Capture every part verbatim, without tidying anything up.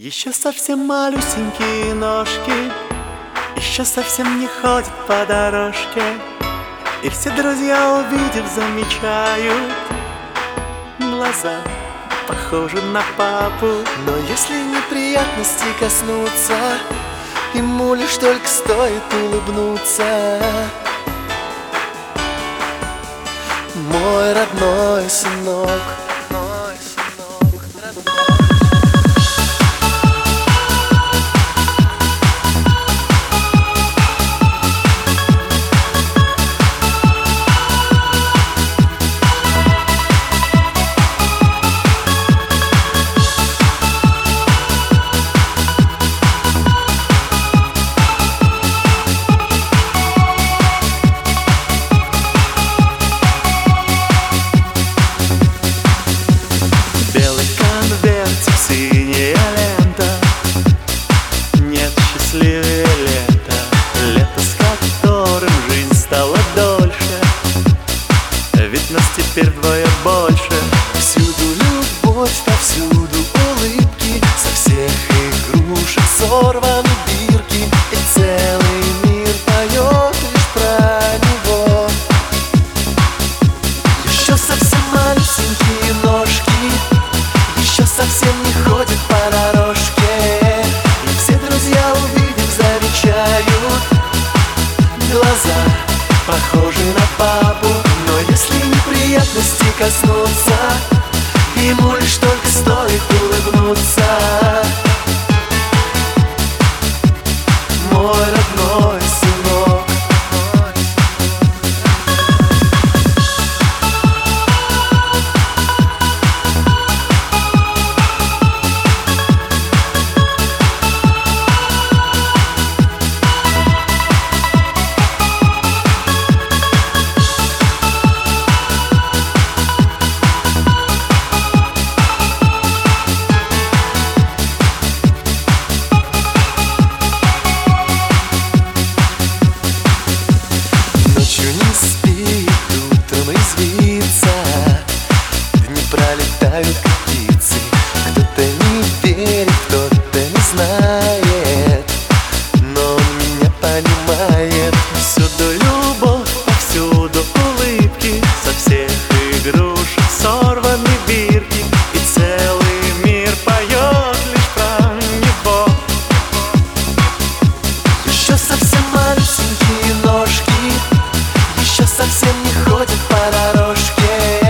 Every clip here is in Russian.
Еще совсем малюсенькие ножки, еще совсем не ходят по дорожке, и все друзья, увидев, замечают: глаза похожи на папу. Но если неприятности коснуться, ему лишь только стоит улыбнуться. Мой родной сынок, родной сынок, родной. Синяя лента, нет счастливее лета, лето, с которым жизнь стала дольше, ведь нас теперь вдвое больше. Всюду любовь, повсюду улыбки, со всех игрушек сорваны бирки, и целый мир поет лишь про него. Еще совсем малюсенькие ножки, еще совсем не ходит по дорожке, и все друзья, увидев, замечают: глаза похожи на папу. Но если неприятности коснуться, ему лишь только стоит улыбнуться. Мой родной сынок. Пролетают как птицы, кто-то не верит, кто-то не знает, но он меня понимает. Всюду любовь, повсюду улыбки, со всех игрушек сорваны бирки, и целый мир поет лишь про него. Еще совсем малюсенькие ножки, еще совсем не ходят по дорожке,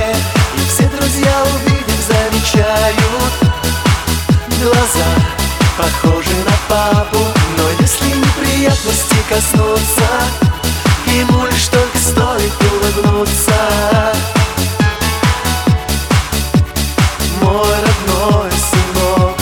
глаза похожи на папу. Но если неприятности коснуться, ему лишь только стоит улыбнуться. Мой родной сынок.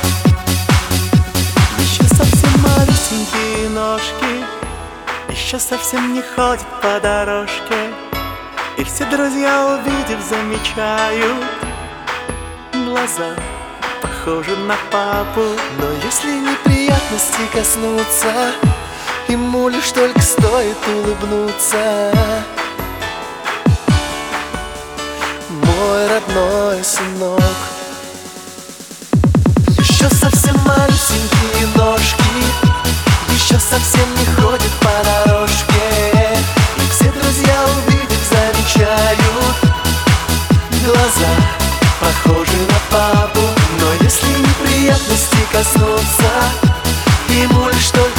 Еще совсем малюсенькие ножки, еще совсем не ходят по дорожке, и все друзья, увидев, замечают: глаза похожи на папу. Но если неприятности коснуться, ему лишь только стоит улыбнуться. Мой родной сынок. Еще совсем малюсенькие ножки, еще совсем не ходят по дорожке, и все друзья, увидев, замечают: глаза похожи на папу. Но если неприятности коснуться, ему лишь только